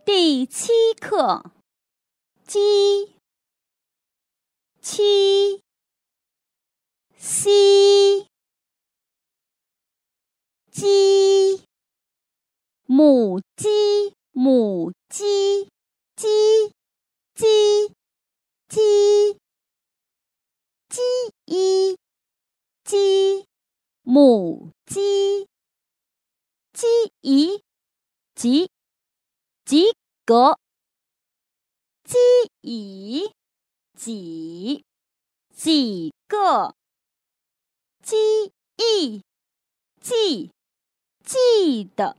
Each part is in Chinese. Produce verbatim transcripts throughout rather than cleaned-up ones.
第七课，鸡，七，西，鸡，母鸡，母鸡，鸡，鸡，鸡，鸡一，鸡，母鸡，鸡一，几，几个，鸡乙，几，几个，鸡翼，记，记的，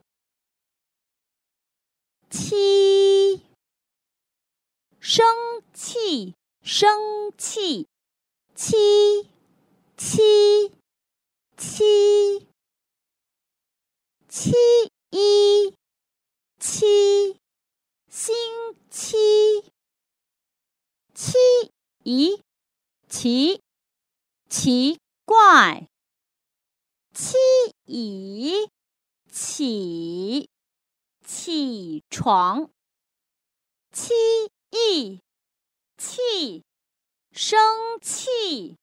七，生气，生气，七，七，七，七一，七，星期，七一，奇，奇怪，七乙，起，起床，七意，气，生气，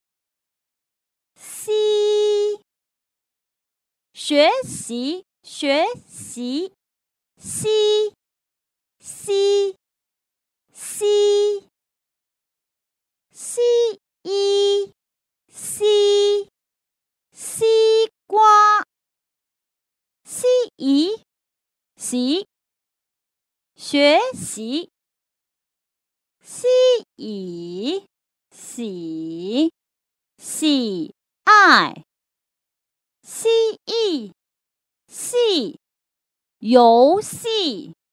西，学习，学习，西，西，西，西一，西，西瓜，西一，习，学习，西乙，喜，喜爱，西艺，戏，游戏。